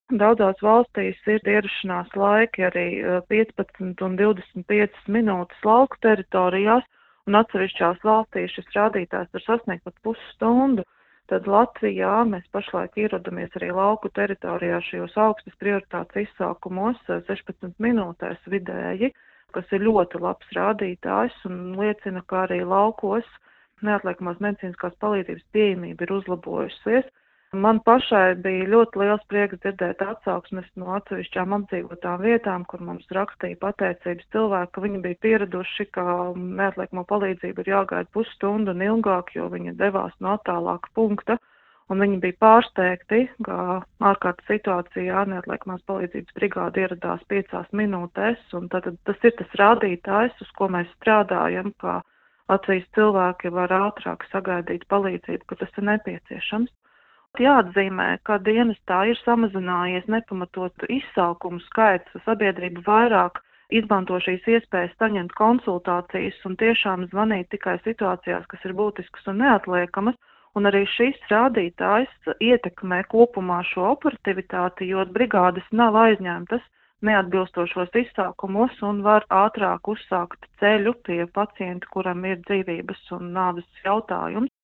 Daudzās valstīs ir ierašanās laiki arī 15 un 25 minūtes lauku teritorijās, un atsevišķās valstīs šis rādītājs var sasniegt pat pusstundu. Tad Latvijā mēs pašlaik ierodamies arī lauku teritorijā šajos augstas prioritātes izsaukumos 16 minūtēs vidēji, kas ir ļoti labs rādītājs un liecina, ka arī laukos neatliekamās medicīniskās palīdzības pieejamība ir uzlabojusies. Man pašai bija ļoti liels prieks dzirdēt atsauksmes no atsevišķām apdzīvotām vietām, kur mums rakstīja pateicības cilvēki, ka viņi bija pieraduši, ka neatliekamo palīdzību ir jāgaida pusstundu un ilgāk, jo viņi devās no attālāka punkta. Un viņi bija pārsteigti, ka ārkārtas situācijā neatliekamās palīdzības brigāde ieradās 5 minūtēs, un tad tas ir tas rādītājs, uz ko mēs strādājam, ka Latvijas cilvēki var ātrāk sagaidīt palīdzību, ka tas ir nepieciešams. Jāatzīmē, ka dienestā ir samazinājies nepamatotu izsaukumu skaits, sabiedrība vairāk izmanto šīs iespējas saņemt konsultācijas un tiešām zvanīt tikai situācijās, kas ir būtiskas un neatliekamas, un arī šis rādītājs ietekmē kopumā šo operativitāti, jo brigādes nav aizņemtas neatbilstošos izsaukumos un var ātrāk uzsākt ceļu pie pacienta, kuram ir dzīvības un nāves jautājums.